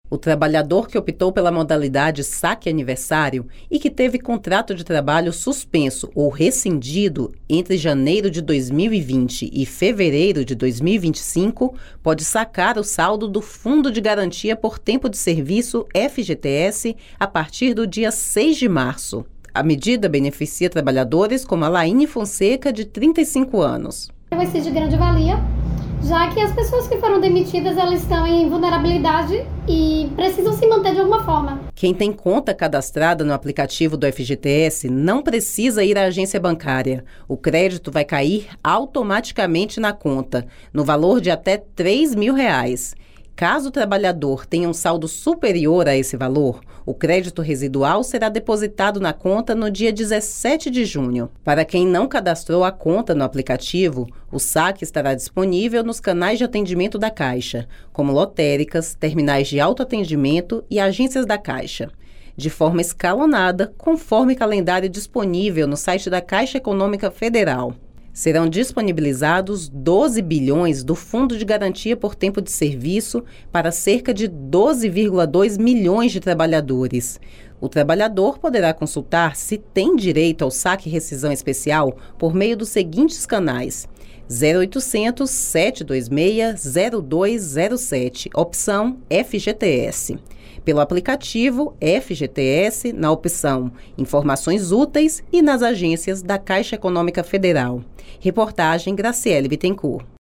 O trabalhador que optou pela modalidade saque aniversário e que teve contrato de trabalho suspenso ou rescindido entre janeiro de 2020 e fevereiro de 2025 pode sacar o saldo do Fundo de Garantia por Tempo de Serviço FGTS a partir do dia 6 de março. A medida beneficia trabalhadores como a Laine Fonseca, de 35 anos. Vai ser de grande valia, já que as pessoas que foram demitidas, elas estão em vulnerabilidade e precisam se manter de alguma forma. Quem tem conta cadastrada no aplicativo do FGTS não precisa ir à agência bancária. O crédito vai cair automaticamente na conta, no valor de até R$ 3.000. Caso o trabalhador tenha um saldo superior a esse valor, o crédito residual será depositado na conta no dia 17 de junho. Para quem não cadastrou a conta no aplicativo, o saque estará disponível nos canais de atendimento da Caixa, como lotéricas, terminais de autoatendimento e agências da Caixa, de forma escalonada, conforme calendário disponível no site da Caixa Econômica Federal. Serão disponibilizados 12 bilhões do Fundo de Garantia por Tempo de Serviço para cerca de 12,2 milhões de trabalhadores. O trabalhador poderá consultar se tem direito ao saque rescisão especial por meio dos seguintes canais: 0800 726 0207, opção FGTS. Pelo aplicativo FGTS, na opção Informações Úteis e nas agências da Caixa Econômica Federal. Reportagem Graciele Bittencourt.